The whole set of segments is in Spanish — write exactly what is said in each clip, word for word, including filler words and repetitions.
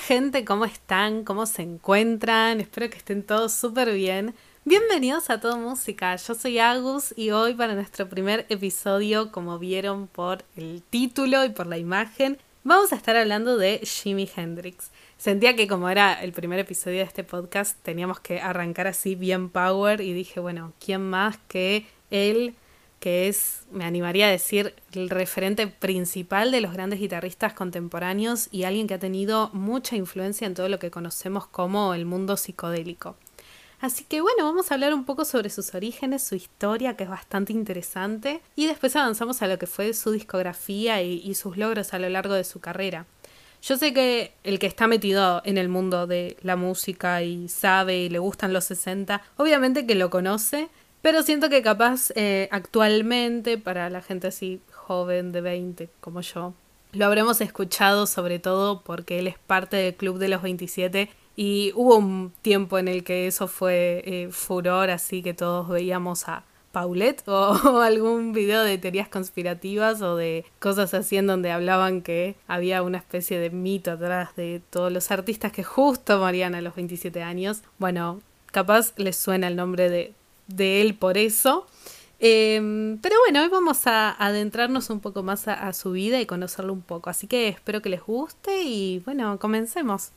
gente? ¿Cómo están? ¿Cómo se encuentran? Espero que estén todos súper bien. Bienvenidos a Todo Música, yo soy Agus y hoy para nuestro primer episodio, como vieron por el título y por la imagen, vamos a estar hablando de Jimi Hendrix. Sentía que como era el primer episodio de este podcast teníamos que arrancar así bien power y dije, bueno, ¿quién más que él? Que es, me animaría a decir, el referente principal de los grandes guitarristas contemporáneos y alguien que ha tenido mucha influencia en todo lo que conocemos como el mundo psicodélico. Así que bueno, vamos a hablar un poco sobre sus orígenes, su historia, que es bastante interesante, y después avanzamos a lo que fue su discografía y, y sus logros a lo largo de su carrera. Yo sé que el que está metido en el mundo de la música y sabe y le gustan los sesenta, obviamente que lo conoce, pero siento que capaz eh, actualmente, para la gente así joven de veinte como yo, lo habremos escuchado sobre todo porque él es parte del Club de los veintisiete y hubo un tiempo en el que eso fue eh, furor, así que todos veíamos a Paulette o, o algún video de teorías conspirativas o de cosas así en donde hablaban que había una especie de mito atrás de todos los artistas que justo morían a los veintisiete años. Bueno, capaz les suena el nombre de de él por eso. Eh, pero bueno, hoy vamos a adentrarnos un poco más a, a su vida y conocerlo un poco. Así que espero que les guste y bueno, comencemos.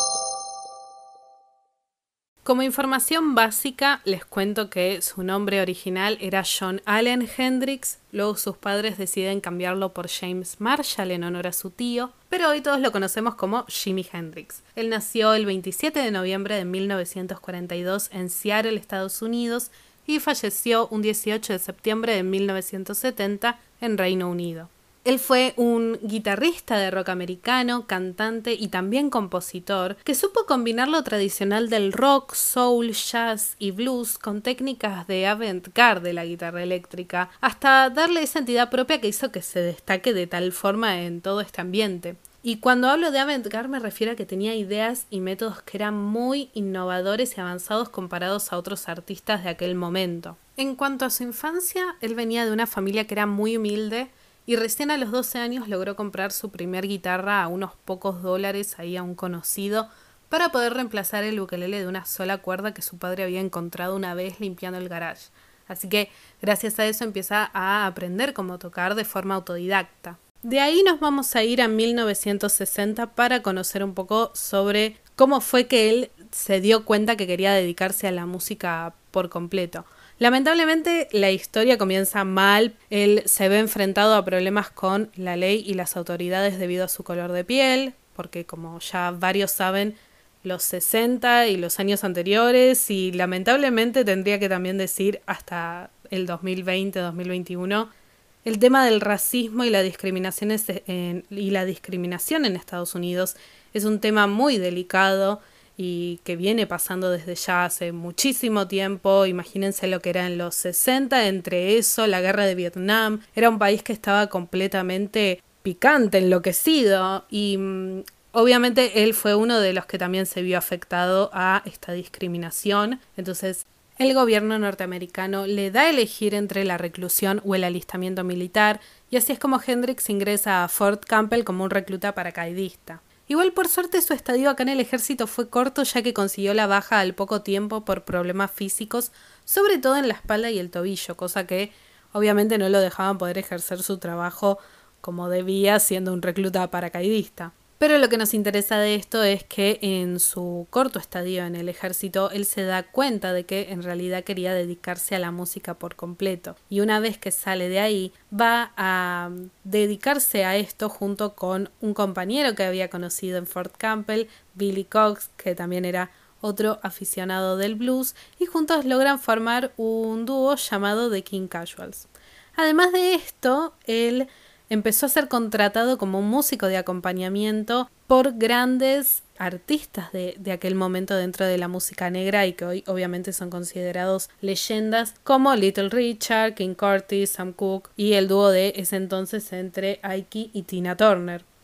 Como información básica, les cuento que su nombre original era John Allen Hendrix, luego sus padres deciden cambiarlo por James Marshall en honor a su tío, pero hoy todos lo conocemos como Jimi Hendrix. Él nació el veintisiete de noviembre de mil novecientos cuarenta y dos en Seattle, Estados Unidos, y falleció un dieciocho de septiembre de mil novecientos setenta en Reino Unido. Él fue un guitarrista de rock americano, cantante y también compositor, que supo combinar lo tradicional del rock, soul, jazz y blues con técnicas de avant-garde de la guitarra eléctrica, hasta darle esa entidad propia que hizo que se destaque de tal forma en todo este ambiente. Y cuando hablo de avant-garde me refiero a que tenía ideas y métodos que eran muy innovadores y avanzados comparados a otros artistas de aquel momento. En cuanto a su infancia, él venía de una familia que era muy humilde, y recién a los doce años logró comprar su primer guitarra a unos pocos dólares ahí a un conocido para poder reemplazar el ukelele de una sola cuerda que su padre había encontrado una vez limpiando el garage. Así que gracias a eso empieza a aprender cómo tocar de forma autodidacta. De ahí nos vamos a ir a mil novecientos sesenta para conocer un poco sobre cómo fue que él se dio cuenta que quería dedicarse a la música por completo. Lamentablemente la historia comienza mal, él se ve enfrentado a problemas con la ley y las autoridades debido a su color de piel, porque como ya varios saben, los sesenta y los años anteriores, y lamentablemente tendría que también decir hasta el dos mil veinte, dos mil veintiuno, el tema del racismo y la discriminación en, y la discriminación en Estados Unidos es un tema muy delicado y que viene pasando desde ya hace muchísimo tiempo. Imagínense lo que era en los sesenta, entre eso, la guerra de Vietnam, era un país que estaba completamente picante, enloquecido, y mmm, obviamente él fue uno de los que también se vio afectado a esta discriminación. Entonces el gobierno norteamericano le da a elegir entre la reclusión o el alistamiento militar, y así es como Hendrix ingresa a Fort Campbell como un recluta paracaidista. Igual por suerte su estadio acá en el ejército fue corto, ya que consiguió la baja al poco tiempo por problemas físicos, sobre todo en la espalda y el tobillo, cosa que obviamente no lo dejaban poder ejercer su trabajo como debía siendo un recluta paracaidista. Pero lo que nos interesa de esto es que en su corto estadio en el ejército él se da cuenta de que en realidad quería dedicarse a la música por completo, y una vez que sale de ahí va a dedicarse a esto junto con un compañero que había conocido en Fort Campbell, Billy Cox, que también era otro aficionado del blues, y juntos logran formar un dúo llamado The King Casuals. Además de esto, él empezó a ser contratado como un músico de acompañamiento por grandes artistas de, de aquel momento dentro de la música negra y que hoy obviamente son considerados leyendas como Little Richard, King Curtis, Sam Cooke y el dúo de ese entonces entre Ike y Tina Turner.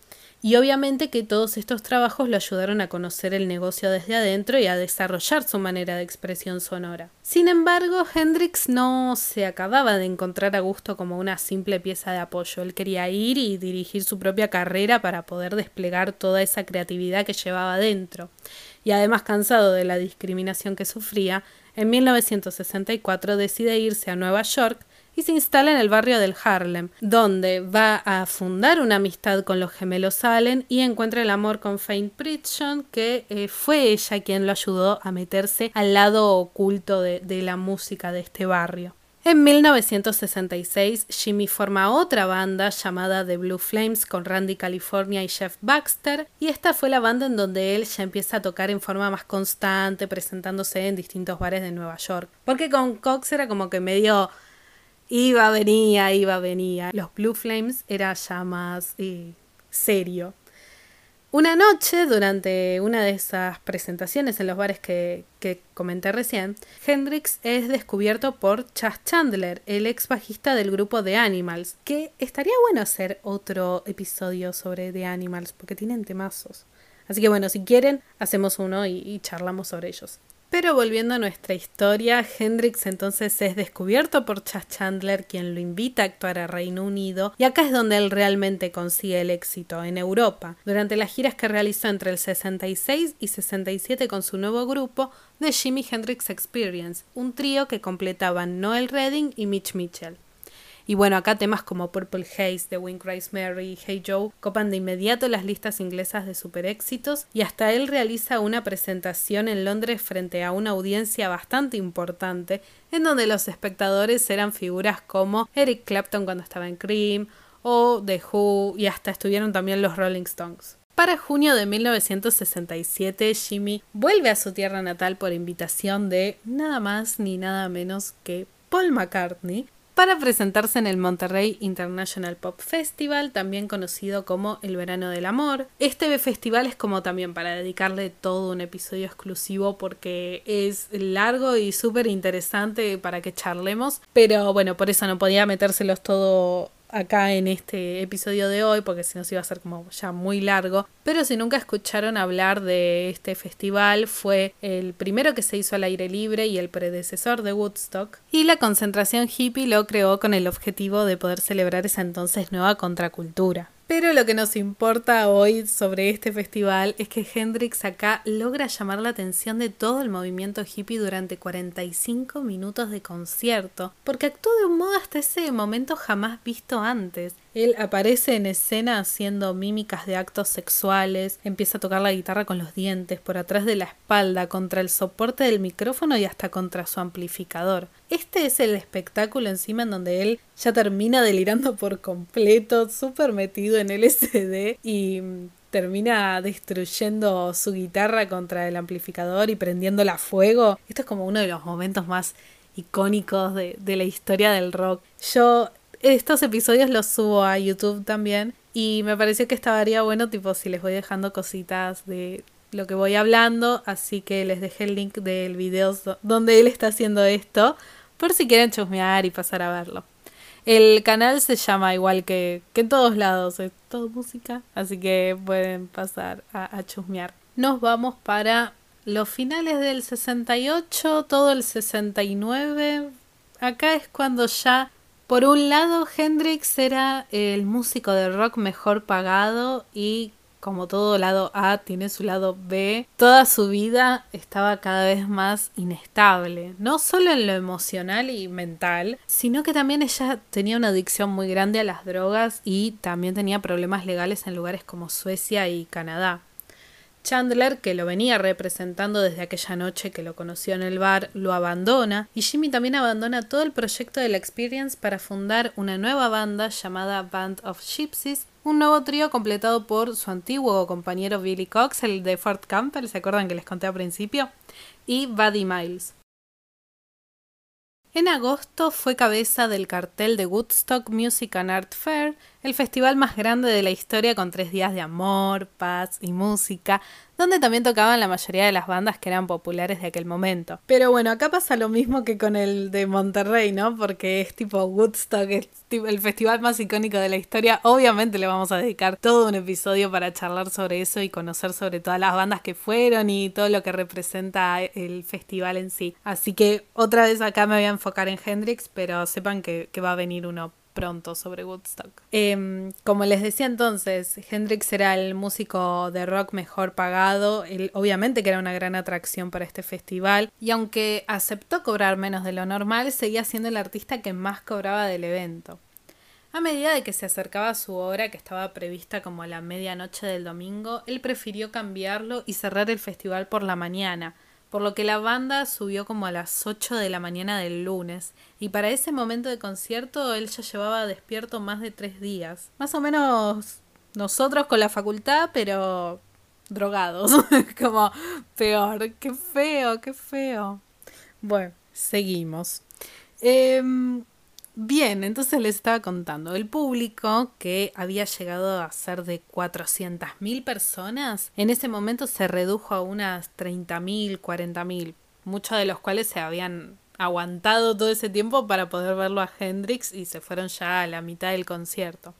Y obviamente que todos estos trabajos lo ayudaron a conocer el negocio desde adentro y a desarrollar su manera de expresión sonora. Sin embargo, Hendrix no se acababa de encontrar a gusto como una simple pieza de apoyo. Él quería ir y dirigir su propia carrera para poder desplegar toda esa creatividad que llevaba dentro. Y además, cansado de la discriminación que sufría, en mil novecientos sesenta y cuatro decide irse a Nueva York y se instala en el barrio del Harlem, donde va a fundar una amistad con los gemelos Allen y encuentra el amor con Fayne Pridgeon, que eh, fue ella quien lo ayudó a meterse al lado oculto de, de la música de este barrio. En mil novecientos sesenta y seis, Jimmy forma otra banda llamada The Blue Flames con Randy California y Jeff Baxter, y esta fue la banda en donde él ya empieza a tocar en forma más constante, presentándose en distintos bares de Nueva York. Porque con Cox era como que medio iba, venía, iba, venía. Los Blue Flames era ya más eh, serio. Una noche, durante una de esas presentaciones en los bares que, que comenté recién, Hendrix es descubierto por Chas Chandler, el ex bajista del grupo The Animals, que estaría bueno hacer otro episodio sobre The Animals, porque tienen temazos. Así que bueno, si quieren, hacemos uno y, y charlamos sobre ellos. Pero volviendo a nuestra historia, Hendrix entonces es descubierto por Chas Chandler, quien lo invita a actuar a Reino Unido, y acá es donde él realmente consigue el éxito, en Europa, durante las giras que realizó entre el sesenta y seis y sesenta y siete con su nuevo grupo, The Jimi Hendrix Experience, un trío que completaban Noel Redding y Mitch Mitchell. Y bueno, acá temas como Purple Haze, The Wind Cries Mary y Hey Joe copan de inmediato las listas inglesas de super éxitos, y hasta él realiza una presentación en Londres frente a una audiencia bastante importante, en donde los espectadores eran figuras como Eric Clapton cuando estaba en Cream, o The Who, y hasta estuvieron también los Rolling Stones. Para junio de mil novecientos sesenta y siete, Jimmy vuelve a su tierra natal por invitación de nada más ni nada menos que Paul McCartney, para presentarse en el Monterrey International Pop Festival, también conocido como El Verano del Amor. Este festival es como también para dedicarle todo un episodio exclusivo porque es largo y súper interesante para que charlemos, pero bueno, por eso no podía metérselos todo acá en este episodio de hoy, porque si no se iba a ser como ya muy largo. Pero si nunca escucharon hablar de este festival, fue el primero que se hizo al aire libre y el predecesor de Woodstock, y la concentración hippie lo creó con el objetivo de poder celebrar esa entonces nueva contracultura. Pero lo que nos importa hoy sobre este festival es que Hendrix acá logra llamar la atención de todo el movimiento hippie durante cuarenta y cinco minutos de concierto, porque actuó de un modo hasta ese momento jamás visto antes. Él aparece en escena haciendo mímicas de actos sexuales, empieza a tocar la guitarra con los dientes, por atrás de la espalda, contra el soporte del micrófono y hasta contra su amplificador. Este es el espectáculo encima en donde él ya termina delirando por completo, súper metido en L S D y termina destruyendo su guitarra contra el amplificador y prendiéndola a fuego. Esto es como uno de los momentos más icónicos de, de la historia del rock. Yo estos episodios los subo a YouTube también y me pareció que estaría bueno, tipo, si les voy dejando cositas de lo que voy hablando, así que les dejé el link del video donde él está haciendo esto, por si quieren chusmear y pasar a verlo. El canal se llama igual que, que en todos lados, es todo música, así que pueden pasar a, a chusmear. Nos vamos para los finales del sesenta y ocho, todo el sesenta y nueve. Acá es cuando ya, por un lado, Hendrix era el músico de rock mejor pagado y, como todo lado A tiene su lado B, toda su vida estaba cada vez más inestable, no solo en lo emocional y mental, sino que también ella tenía una adicción muy grande a las drogas y también tenía problemas legales en lugares como Suecia y Canadá. Chandler, que lo venía representando desde aquella noche que lo conoció en el bar, lo abandona, y Jimmy también abandona todo el proyecto de la Experience para fundar una nueva banda llamada Band of Gypsies, un nuevo trío completado por su antiguo compañero Billy Cox, el de Fort Campbell, ¿se acuerdan que les conté al principio? Y Buddy Miles. En agosto fue cabeza del cartel de Woodstock Music and Art Fair, el festival más grande de la historia con tres días de amor, paz y música, donde también tocaban la mayoría de las bandas que eran populares de aquel momento. Pero bueno, acá pasa lo mismo que con el de Monterrey, ¿no? Porque es tipo Woodstock, es tipo el festival más icónico de la historia. Obviamente le vamos a dedicar todo un episodio para charlar sobre eso y conocer sobre todas las bandas que fueron y todo lo que representa el festival en sí. Así que otra vez acá me voy a enfocar en Hendrix, pero sepan que, que va a venir uno pronto sobre Woodstock. Eh, como les decía entonces, Hendrix era el músico de rock mejor pagado, él, obviamente que era una gran atracción para este festival, y aunque aceptó cobrar menos de lo normal, seguía siendo el artista que más cobraba del evento. A medida de que se acercaba su hora, que estaba prevista como a la medianoche del domingo, él prefirió cambiarlo y cerrar el festival por la mañana, por lo que la banda subió como a las ocho de la mañana del lunes, y para ese momento de concierto él ya llevaba despierto más de tres días. Más o menos nosotros con la facultad, pero drogados, como peor. Qué feo, qué feo. Bueno, seguimos. Eh, Bien, entonces les estaba contando, el público, que había llegado a ser de cuatrocientas mil personas, en ese momento se redujo a unas treinta mil, cuarenta mil, muchos de los cuales se habían aguantado todo ese tiempo para poder verlo a Hendrix y se fueron ya a la mitad del concierto.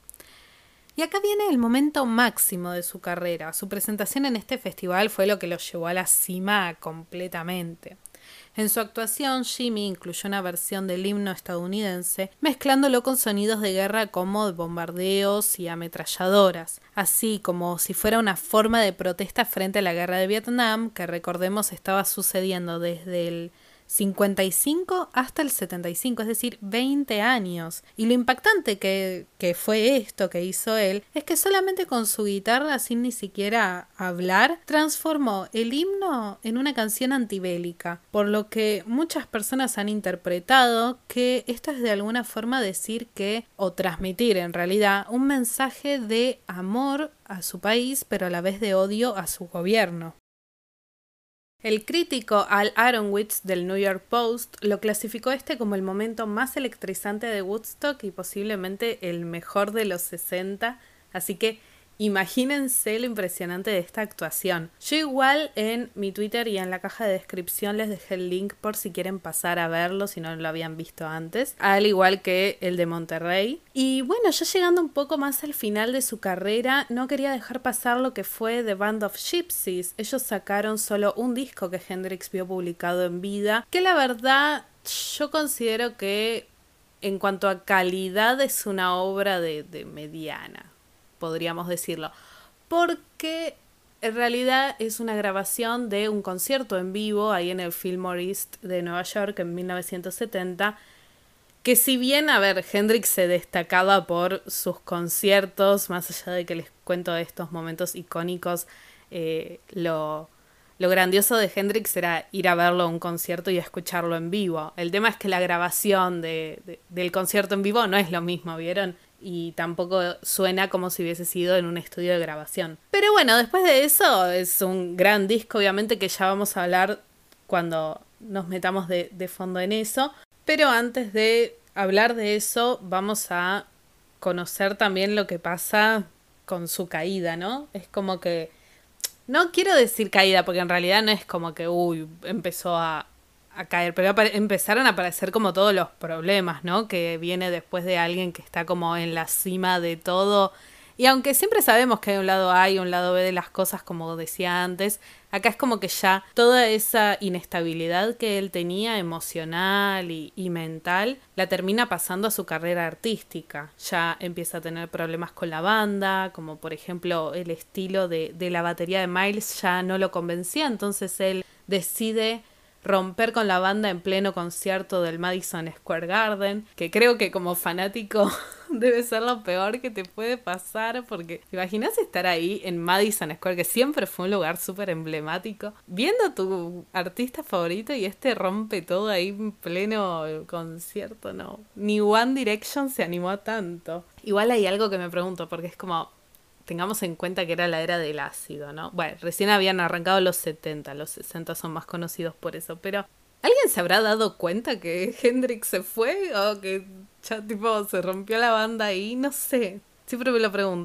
Y acá viene el momento máximo de su carrera. Su presentación en este festival fue lo que lo llevó a la cima completamente. En su actuación, Jimmy incluyó una versión del himno estadounidense, mezclándolo con sonidos de guerra como bombardeos y ametralladoras, así como si fuera una forma de protesta frente a la guerra de Vietnam, que recordemos estaba sucediendo desde el cincuenta y cinco hasta el setenta y cinco, es decir, veinte años. Y lo impactante que, que fue esto que hizo él es que solamente con su guitarra, sin ni siquiera hablar, transformó el himno en una canción antibélica, por lo que muchas personas han interpretado que esto es de alguna forma decir que, o transmitir en realidad, un mensaje de amor a su país, pero a la vez de odio a su gobierno. El crítico Al Aronowitz del New York Post lo clasificó este como el momento más electrizante de Woodstock y posiblemente el mejor de los sesenta, así que imagínense lo impresionante de esta actuación. Yo igual en mi Twitter y en la caja de descripción les dejé el link por si quieren pasar a verlo si no lo habían visto antes, al igual que el de Monterrey. Y bueno, ya llegando un poco más al final de su carrera, no quería dejar pasar lo que fue The Band of Gypsys. Ellos sacaron solo un disco que Hendrix vio publicado en vida, que la verdad yo considero que en cuanto a calidad es una obra de, de mediana, podríamos decirlo, porque en realidad es una grabación de un concierto en vivo ahí en el Fillmore East de Nueva York en mil novecientos setenta, que si bien, a ver, Hendrix se destacaba por sus conciertos, más allá de que les cuento de estos momentos icónicos, eh, lo, lo grandioso de Hendrix era ir a verlo a un concierto y escucharlo en vivo. El tema es que la grabación de, de, del concierto en vivo no es lo mismo, ¿vieron? Y tampoco suena como si hubiese sido en un estudio de grabación. Pero bueno, después de eso es un gran disco, obviamente, que ya vamos a hablar cuando nos metamos de, de fondo en eso. Pero antes de hablar de eso, vamos a conocer también lo que pasa con su caída, ¿no? Es como que, no quiero decir caída, porque en realidad no es como que, uy, empezó a... a caer, pero empezaron a aparecer como todos los problemas, ¿no? Que viene después de alguien que está como en la cima de todo. Y aunque siempre sabemos que hay un lado A y un lado B de las cosas, como decía antes, acá es como que ya toda esa inestabilidad que él tenía emocional y, y mental la termina pasando a su carrera artística. Ya empieza a tener problemas con la banda, como por ejemplo el estilo de, de la batería de Miles ya no lo convencía, entonces él decide romper con la banda en pleno concierto del Madison Square Garden, que creo que como fanático debe ser lo peor que te puede pasar, porque ¿te imaginas estar ahí en Madison Square, que siempre fue un lugar súper emblemático, viendo a tu artista favorito y este rompe todo ahí en pleno concierto? No, ni One Direction se animó a tanto. Igual hay algo que me pregunto, porque es como... tengamos en cuenta que era la era del ácido, ¿no? Bueno, recién habían arrancado los setenta, los sesenta son más conocidos por eso, pero ¿alguien se habrá dado cuenta que Hendrix se fue? ¿O que ya tipo se rompió la banda ahí? No sé, siempre me lo pregunto.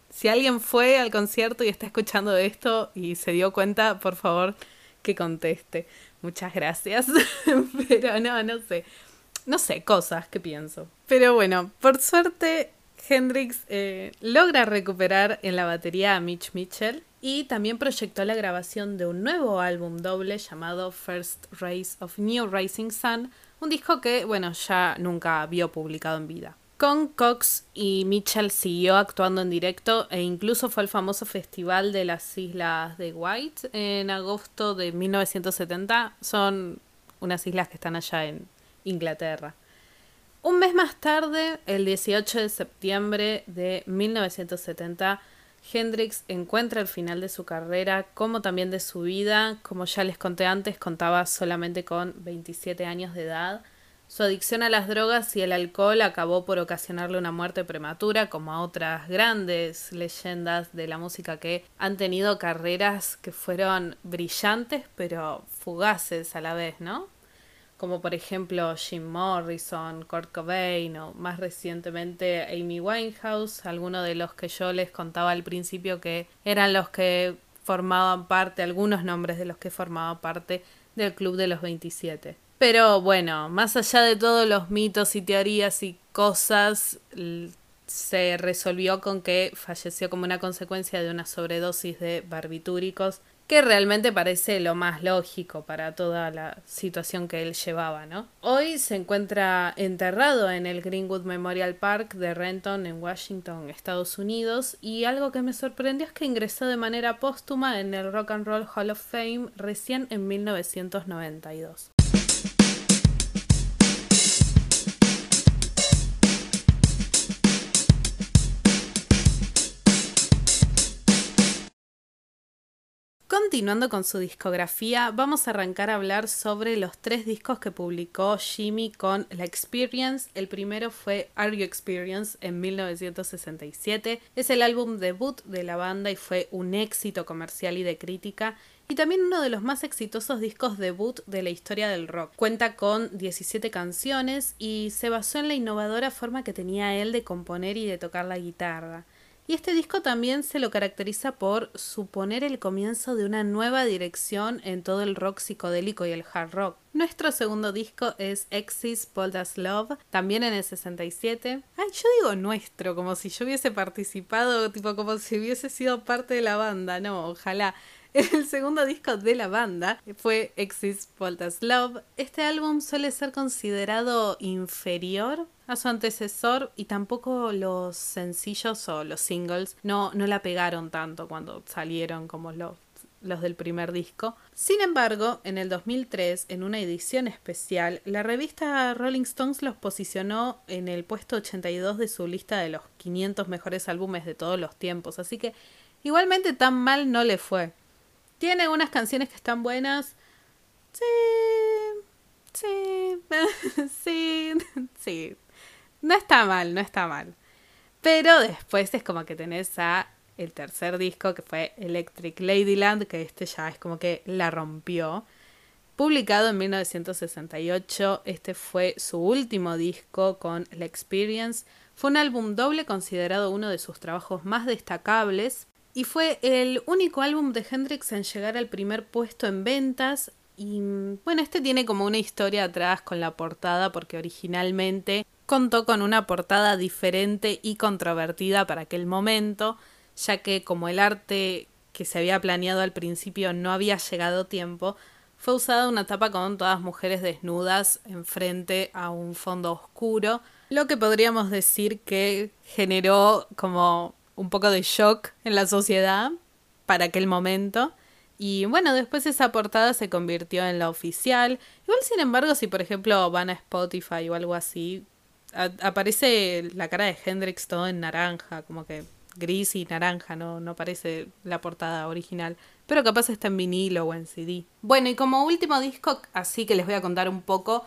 Si alguien fue al concierto y está escuchando esto y se dio cuenta, por favor, que conteste. Muchas gracias. Pero no, no sé. No sé, cosas que pienso. Pero bueno, por suerte Hendrix eh, logra recuperar en la batería a Mitch Mitchell y también proyectó la grabación de un nuevo álbum doble llamado First Rays of New Rising Sun, un disco que, bueno, ya nunca vio publicado en vida. Con Cox y Mitchell siguió actuando en directo e incluso fue al famoso festival de las Islas de White en agosto de mil novecientos setenta. Son unas islas que están allá en Inglaterra. Un mes más tarde, el dieciocho de septiembre de mil novecientos setenta, Hendrix encuentra el final de su carrera, como también de su vida. Como ya les conté antes, contaba solamente con veintisiete años de edad. Su adicción a las drogas y el alcohol acabó por ocasionarle una muerte prematura, como a otras grandes leyendas de la música que han tenido carreras que fueron brillantes, pero fugaces a la vez, ¿no? Como por ejemplo Jim Morrison, Kurt Cobain o más recientemente Amy Winehouse, algunos de los que yo les contaba al principio que eran los que formaban parte, algunos nombres de los que formaban parte del Club de los veintisiete. Pero bueno, más allá de todos los mitos y teorías y cosas, se resolvió con que falleció como una consecuencia de una sobredosis de barbitúricos, que realmente parece lo más lógico para toda la situación que él llevaba, ¿no? Hoy se encuentra enterrado en el Greenwood Memorial Park de Renton, en Washington, Estados Unidos, y algo que me sorprendió es que ingresó de manera póstuma en el Rock and Roll Hall of Fame recién en mil novecientos noventa y dos. Continuando con su discografía, vamos a arrancar a hablar sobre los tres discos que publicó Jimmy con la Experience. El primero fue Are You Experience en mil novecientos sesenta y siete. Es el álbum debut de la banda y fue un éxito comercial y de crítica. Y también uno de los más exitosos discos debut de la historia del rock. Cuenta con diecisiete canciones y se basó en la innovadora forma que tenía él de componer y de tocar la guitarra. Y este disco también se lo caracteriza por suponer el comienzo de una nueva dirección en todo el rock psicodélico y el hard rock. Nuestro segundo disco es Exist, Bold as Love, también en el sesenta y siete. Ay, yo digo nuestro, como si yo hubiese participado, tipo como si hubiese sido parte de la banda. No, ojalá. El segundo disco de la banda fue Exist, Bold as Love. Este álbum suele ser considerado inferior a su antecesor y tampoco los sencillos o los singles no, no la pegaron tanto cuando salieron como los, los del primer disco. Sin embargo, en el dos mil tres, en una edición especial, la revista Rolling Stones los posicionó en el puesto ochenta y dos de su lista de los quinientos mejores álbumes de todos los tiempos, así que igualmente tan mal no le fue. Tiene unas canciones que están buenas. Sí, sí, sí, sí. No está mal, no está mal. Pero después es como que tenés a el tercer disco, que fue Electric Ladyland, que este ya es como que la rompió. Publicado en mil novecientos sesenta y ocho, este fue su último disco con la Experience. Fue un álbum doble considerado uno de sus trabajos más destacables. Y fue el único álbum de Hendrix en llegar al primer puesto en ventas. Y bueno, este tiene como una historia atrás con la portada, porque originalmente contó con una portada diferente y controvertida para aquel momento, ya que como el arte que se había planeado al principio no había llegado a tiempo, fue usada una tapa con todas mujeres desnudas enfrente a un fondo oscuro, lo que podríamos decir que generó como un poco de shock en la sociedad para aquel momento. Y bueno, después esa portada se convirtió en la oficial. Igual, sin embargo, si por ejemplo van a Spotify o algo así, a- aparece la cara de Hendrix todo en naranja, como que gris y naranja, no, no aparece la portada original. Pero capaz está en vinilo o en C D. Bueno, y como último disco, así que les voy a contar un poco,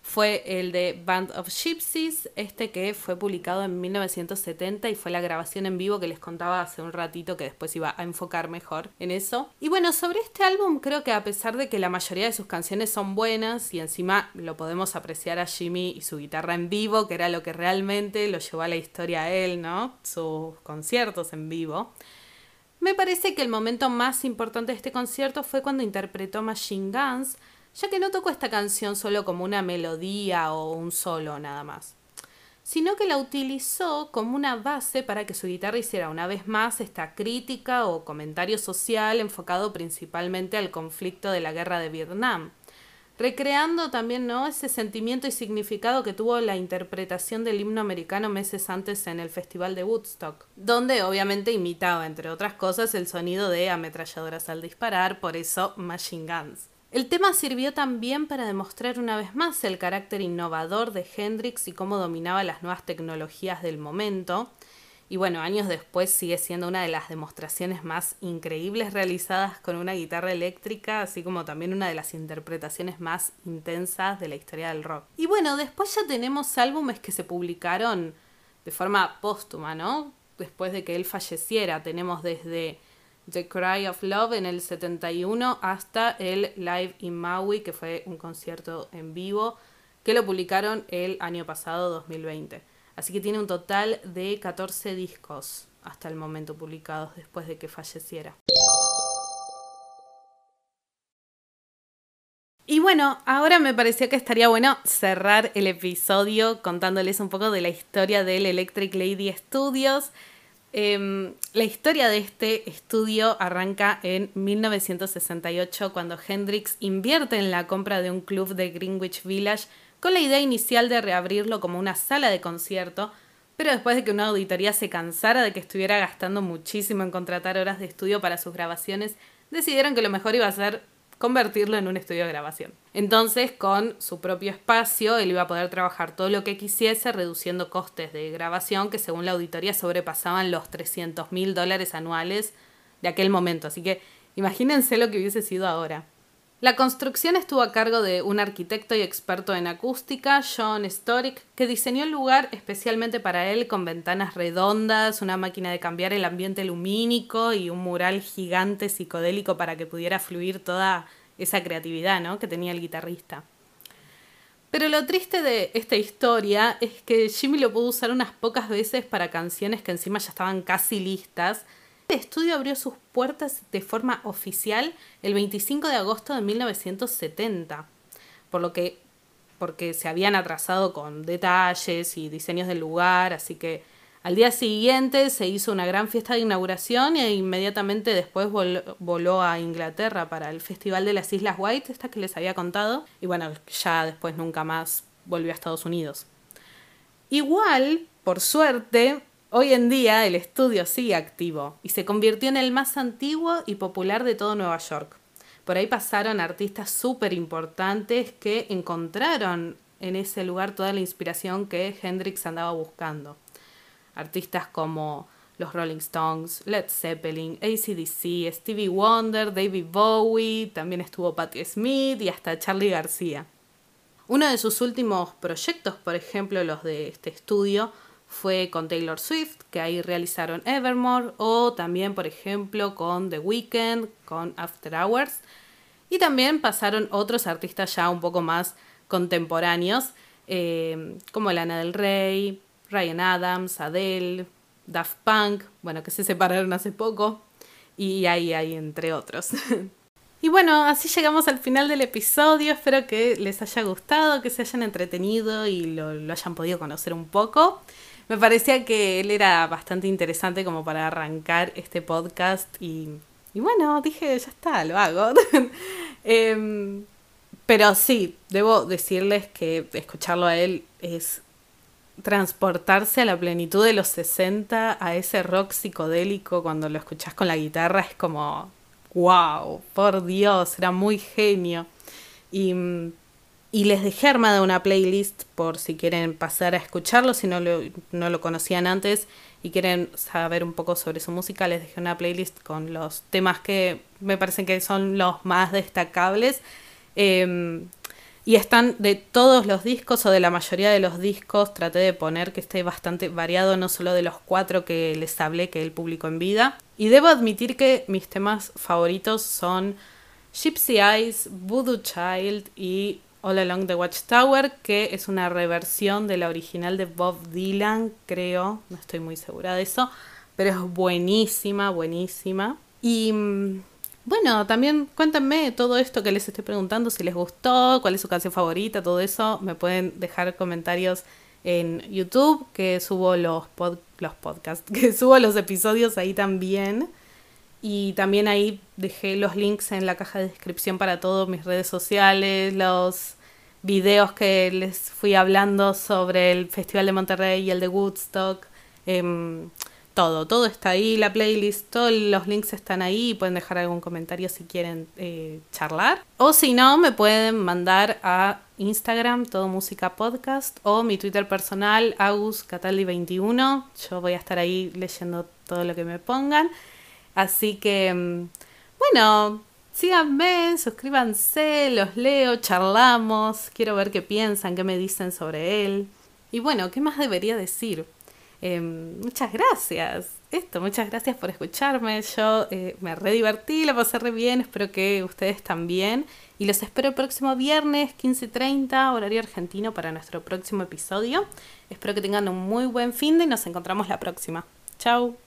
fue el de Band of Gypsies, este que fue publicado en mil novecientos setenta y fue la grabación en vivo que les contaba hace un ratito, que después iba a enfocar mejor en eso. Y bueno, sobre este álbum creo que a pesar de que la mayoría de sus canciones son buenas y encima lo podemos apreciar a Jimmy y su guitarra en vivo, que era lo que realmente lo llevó a la historia a él, ¿no? Sus conciertos en vivo. Me parece que el momento más importante de este concierto fue cuando interpretó Machine Guns, ya que no tocó esta canción solo como una melodía o un solo nada más, sino que la utilizó como una base para que su guitarra hiciera una vez más esta crítica o comentario social enfocado principalmente al conflicto de la guerra de Vietnam, recreando también, ¿no?, ese sentimiento y significado que tuvo la interpretación del himno americano meses antes en el Festival de Woodstock, donde obviamente imitaba, entre otras cosas, el sonido de ametralladoras al disparar, por eso Machine Guns. El tema sirvió también para demostrar una vez más el carácter innovador de Hendrix y cómo dominaba las nuevas tecnologías del momento. Y bueno, años después sigue siendo una de las demostraciones más increíbles realizadas con una guitarra eléctrica, así como también una de las interpretaciones más intensas de la historia del rock. Y bueno, después ya tenemos álbumes que se publicaron de forma póstuma, ¿no? Después de que él falleciera, tenemos desde The Cry of Love en el setenta y uno hasta el Live in Maui, que fue un concierto en vivo, que lo publicaron el año pasado, dos mil veinte. Así que tiene un total de catorce discos hasta el momento publicados después de que falleciera. Y bueno, ahora me pareció que estaría bueno cerrar el episodio contándoles un poco de la historia del Electric Lady Studios. Eh, la historia de este estudio arranca en mil novecientos sesenta y ocho, cuando Hendrix invierte en la compra de un club de Greenwich Village con la idea inicial de reabrirlo como una sala de concierto, pero después de que una auditoría se cansara de que estuviera gastando muchísimo en contratar horas de estudio para sus grabaciones, decidieron que lo mejor iba a ser convertirlo en un estudio de grabación. Entonces, con su propio espacio, él iba a poder trabajar todo lo que quisiese, reduciendo costes de grabación que según la auditoría sobrepasaban los trescientos mil dólares anuales de aquel momento. Así que imagínense lo que hubiese sido ahora. La construcción estuvo a cargo de un arquitecto y experto en acústica, John Storick, que diseñó el lugar especialmente para él con ventanas redondas, una máquina de cambiar el ambiente lumínico y un mural gigante psicodélico para que pudiera fluir toda esa creatividad, ¿no?, que tenía el guitarrista. Pero lo triste de esta historia es que Jimmy lo pudo usar unas pocas veces para canciones que encima ya estaban casi listas. El estudio abrió sus puertas de forma oficial el veinticinco de agosto de mil novecientos setenta, por lo que, porque se habían atrasado con detalles y diseños del lugar, así que al día siguiente se hizo una gran fiesta de inauguración e inmediatamente después vol- voló a Inglaterra para el Festival de las Islas White, esta que les había contado, y bueno, ya después nunca más volvió a Estados Unidos. Igual, por suerte, hoy en día el estudio sigue activo y se convirtió en el más antiguo y popular de todo Nueva York. Por ahí pasaron artistas súper importantes que encontraron en ese lugar toda la inspiración que Hendrix andaba buscando. Artistas como los Rolling Stones, Led Zeppelin, A C D C, Stevie Wonder, David Bowie, también estuvo Patti Smith y hasta Charly García. Uno de sus últimos proyectos, por ejemplo los de este estudio, fue con Taylor Swift, que ahí realizaron Evermore, o también, por ejemplo, con The Weeknd, con After Hours. Y también pasaron otros artistas ya un poco más contemporáneos, eh, como Lana del Rey, Ryan Adams, Adele, Daft Punk, bueno, que se separaron hace poco, y ahí hay entre otros. Y bueno, así llegamos al final del episodio. Espero que les haya gustado, que se hayan entretenido y lo, lo hayan podido conocer un poco. Me parecía que él era bastante interesante como para arrancar este podcast y, y bueno, dije, ya está, lo hago. eh, pero sí, debo decirles que escucharlo a él es transportarse a la plenitud de los sesenta, a ese rock psicodélico cuando lo escuchás con la guitarra, es como, wow, por Dios, era muy genio. Y... Y les dejé armada una playlist por si quieren pasar a escucharlo, si no lo, no lo conocían antes y quieren saber un poco sobre su música. Les dejé una playlist con los temas que me parecen que son los más destacables. Eh, Y están de todos los discos o de la mayoría de los discos. Traté de poner que esté bastante variado, no solo de los cuatro que les hablé que él publicó en vida. Y debo admitir que mis temas favoritos son Gypsy Eyes, Voodoo Child y All Along the Watchtower, que es una reversión de la original de Bob Dylan, creo. No estoy muy segura de eso, pero es buenísima, buenísima. Y bueno, también cuéntenme todo esto que les estoy preguntando, si les gustó, cuál es su canción favorita, todo eso. Me pueden dejar comentarios en YouTube, que subo los, pod- los podcasts, que subo los episodios ahí también. Y también ahí dejé los links en la caja de descripción para todas mis redes sociales, los videos que les fui hablando sobre el Festival de Monterrey y el de Woodstock. Eh, todo, todo está ahí, la playlist, todos los links están ahí y pueden dejar algún comentario si quieren eh, charlar. O si no, me pueden mandar a Instagram, Todo Música Podcast, o mi Twitter personal, Agus Cataldi veintiuno. Yo voy a estar ahí leyendo todo lo que me pongan. Así que, bueno, síganme, suscríbanse, los leo, charlamos, quiero ver qué piensan, qué me dicen sobre él. Y bueno, ¿qué más debería decir? Eh, muchas gracias. Esto, muchas gracias por escucharme. Yo eh, me re divertí, la pasé re bien, espero que ustedes también. Y los espero el próximo viernes, quince treinta, horario argentino, para nuestro próximo episodio. Espero que tengan un muy buen fin de y nos encontramos la próxima. Chau.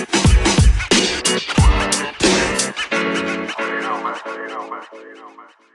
You know, man. You know, man. You know, man.